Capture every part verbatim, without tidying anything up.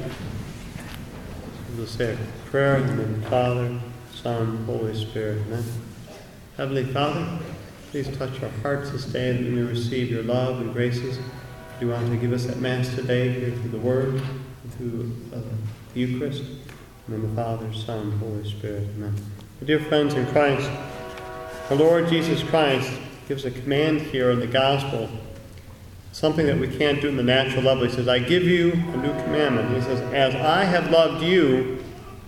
We'll say a prayer in the name of the Father, Son, Holy Spirit. Amen. Heavenly Father, please touch our hearts this day that we may receive your love and graces. If you want to give us at Mass today, here through the Word, and through uh, the Eucharist, in the name of the Father, Son, Holy Spirit. Amen. Dear friends in Christ, our Lord Jesus Christ gives a command here in the Gospel, something that we can't do in the natural level. He says, I give you a new commandment. He says, as I have loved you,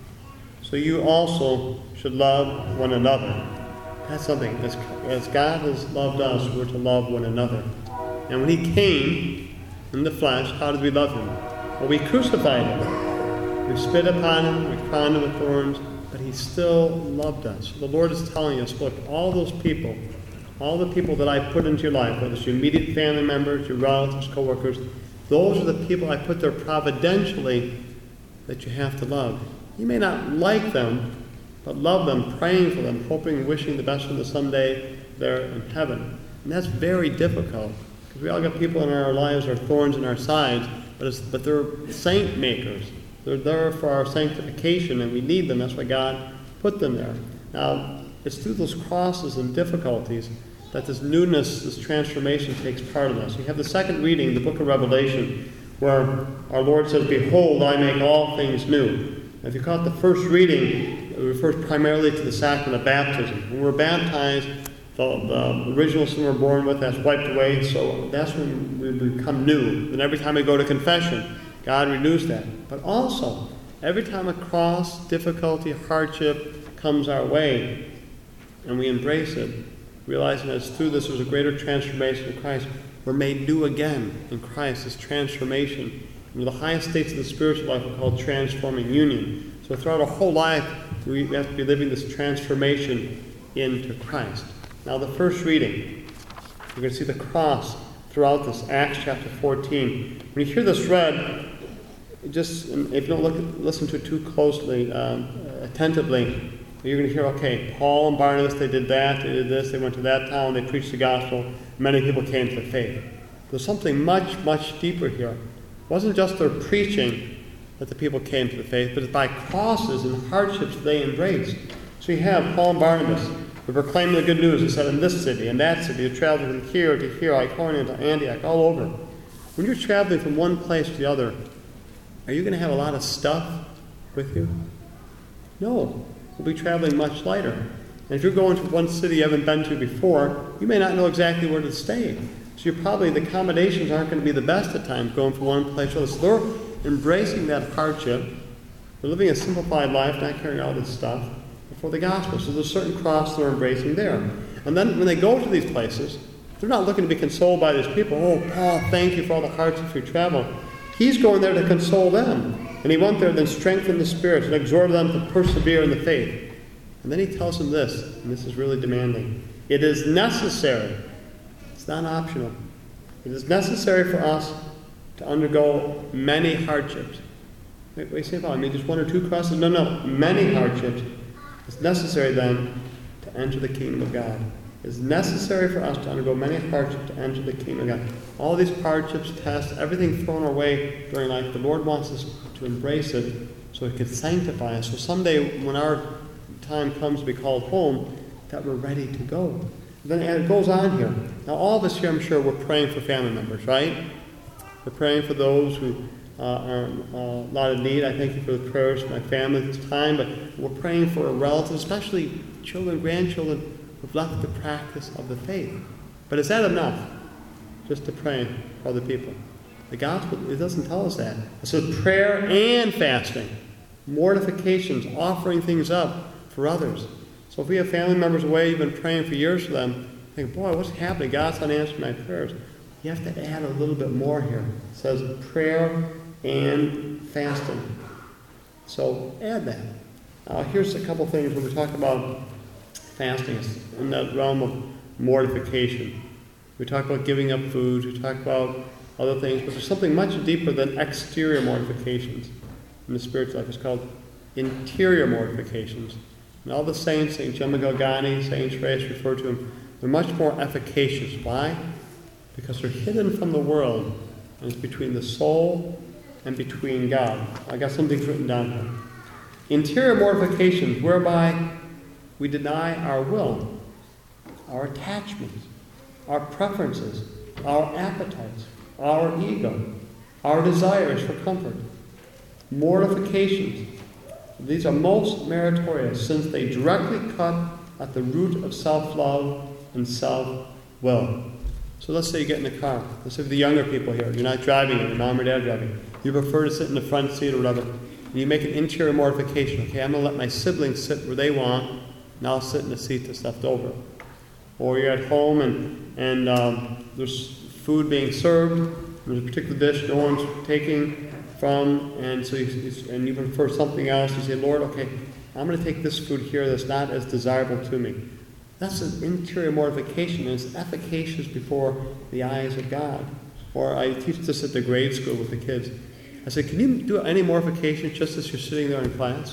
so you also should love one another. That's something. As, as God has loved us, we're to love one another. And when he came in the flesh, how did we love him? Well, we crucified him. We spit upon him, we crowned him with thorns, but he still loved us. The Lord is telling us, look, all those people, all the people that I put into your life, whether it's your immediate family members, your relatives, co-workers, those are the people I put there providentially that you have to love. You may not like them, but love them, praying for them, hoping, wishing the best for them someday they're in heaven. And that's very difficult, because we all got people in our lives that are thorns in our sides, but, it's, but they're saint makers. They're there for our sanctification, and we need them. That's why God put them there. Now, it's through those crosses and difficulties that this newness, this transformation takes part in us. We have the second reading, the book of Revelation, where our Lord says, behold, I make all things new. Now, if you caught the first reading, it refers primarily to the sacrament of baptism. When we're baptized, the, the original sin we're born with, that's wiped away, so that's when we become new. And every time we go to confession, God renews that. But also, every time a cross, difficulty, hardship comes our way, and we embrace it, realizing that it's through this there's a greater transformation in Christ. We're made new again in Christ, this transformation. And the highest states of the spiritual life are called transforming union. So throughout our whole life, we have to be living this transformation into Christ. Now the first reading, you're going to see the cross throughout this, Acts chapter fourteen. When you hear this read, just if you don't look, listen to it too closely, um, attentively, you're going to hear, okay, Paul and Barnabas, they did that, they did this, they went to that town, they preached the gospel, many people came to the faith. There's something much, much deeper here. It wasn't just their preaching that the people came to the faith, but it's by crosses and hardships they embraced. So you have Paul and Barnabas who proclaimed the good news. They said, in this city, in that city, they traveled from here to here, Iconium to Antioch, all over. When you're traveling from one place to the other, are you going to have a lot of stuff with you? No. You'll be traveling much lighter. And if you're going to one city you haven't been to before, you may not know exactly where to stay. So you're probably, the accommodations aren't going to be the best at times, going from one place to another. So they're embracing that hardship. They're living a simplified life, not carrying all this stuff, for the gospel. So there's a certain cross they're embracing there. And then when they go to these places, they're not looking to be consoled by these people. Oh, Paul, thank you for all the hardships we travel. He's going there to console them. And he went there, then strengthen the spirits and exhort them to persevere in the faith. And then he tells them this, and this is really demanding. It is necessary. It's not optional. It is necessary for us to undergo many hardships. Wait, what do you say about? I mean, just one or two crosses? No, no, many hardships. It's necessary then to enter the kingdom of God. It's necessary for us to undergo many hardships to enter the kingdom of God. All these hardships, tests, everything thrown our way during life, the Lord wants us to embrace it so He can sanctify us. So someday when our time comes to be called home, that we're ready to go. Then and it goes on here. Now all of us here, I'm sure, we're praying for family members, right? We're praying for those who uh, are in a lot of need. I thank you for the prayers for my family at this time, but we're praying for a relative, especially children, grandchildren, who've left the practice of the faith. But is that enough? Just to pray for other people? The gospel, it doesn't tell us that. It says prayer and fasting, mortifications, offering things up for others. So if we have family members away, you've been praying for years for them, think, boy, what's happening? God's not answering my prayers. You have to add a little bit more here. It says prayer and fasting. So add that. Now here's a couple things when we talk about fasting. It's in that realm of mortification. We talk about giving up food. We talk about other things. But there's something much deeper than exterior mortifications in the spiritual life. It's called interior mortifications. And all the saints, Saint Gemma Galgani, Saint Therese refer to them, they're much more efficacious. Why? Because they're hidden from the world. And it's between the soul and between God. I got some things written down here. Interior mortifications, whereby we deny our will, our attachments, our preferences, our appetites, our ego, our desires for comfort. Mortifications. These are most meritorious since they directly cut at the root of self-love and self-will. So let's say you get in the car. Let's say for the younger people here, you're not driving it, your mom or dad driving. You prefer to sit in the front seat or whatever. And you make an interior mortification. Okay, I'm going to let my siblings sit where they want, and I'll sit in the seat that's left over. Or you're at home and, and um, there's food being served. There's a particular dish no one's taking from, and so you, you, and you prefer something else. You say, Lord, okay, I'm going to take this food here that's not as desirable to me. That's an interior mortification, and it's efficacious before the eyes of God. Or I teach this at the grade school with the kids. I said, can you do any mortification just as you're sitting there in class?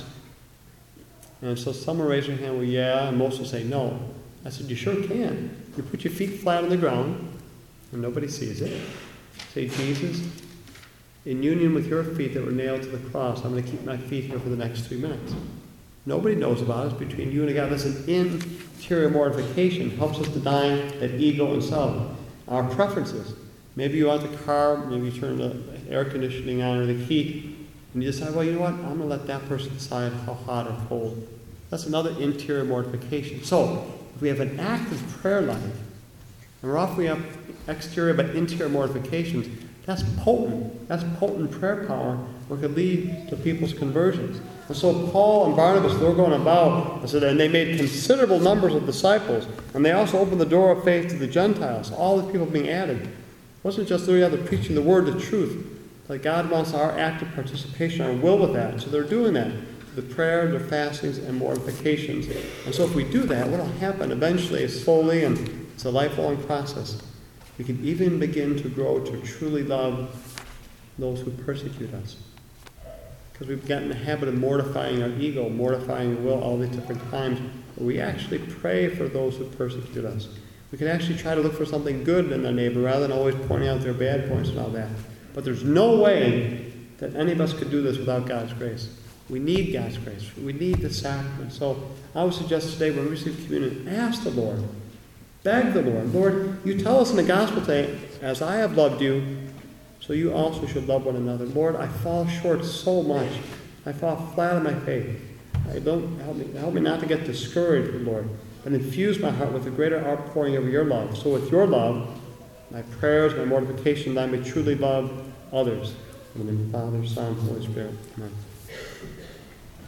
And so some will raise their hand, well, yeah, and most will say no. I said, you sure can. You put your feet flat on the ground, and nobody sees it. Say, Jesus, in union with your feet that were nailed to the cross, I'm going to keep my feet here for the next three minutes. Nobody knows about it. It's between you and God. That's an interior mortification. It helps us deny that ego and self. Our preferences. Maybe you want the car, maybe you turn the air conditioning on or the heat, and you decide, well, you know what? I'm going to let that person decide how hot or cold. That's another interior mortification. So, if we have an active prayer life, and we're offering up exterior but interior mortifications, that's potent. That's potent prayer power, where it could lead to people's conversions. And so Paul and Barnabas, they were going about, I said, and they made considerable numbers of disciples, and they also opened the door of faith to the Gentiles, all the people being added. It wasn't just literally out preaching the word, the truth, but God wants our active participation, our will with that. So they're doing that, the prayer, their fastings, and mortifications. And so if we do that, what will happen eventually is slowly, and it's a lifelong process, we can even begin to grow to truly love those who persecute us. Because we've gotten in the habit of mortifying our ego, mortifying the will all these different times. But we actually pray for those who persecute us. We can actually try to look for something good in our neighbor rather than always pointing out their bad points and all that. But there's no way that any of us could do this without God's grace. We need God's grace. We need the sacrament. So I would suggest today when we receive communion, ask the Lord. Beg the Lord. Lord, you tell us in the gospel today, as I have loved you, so you also should love one another. Lord, I fall short so much. I fall flat on my faith. I don't help me, help me not to get discouraged, Lord, but infuse my heart with a greater outpouring of your love. So with your love, my prayers, my mortification, that I may truly love others. In the name of the Father, Son, and Holy Spirit. Amen.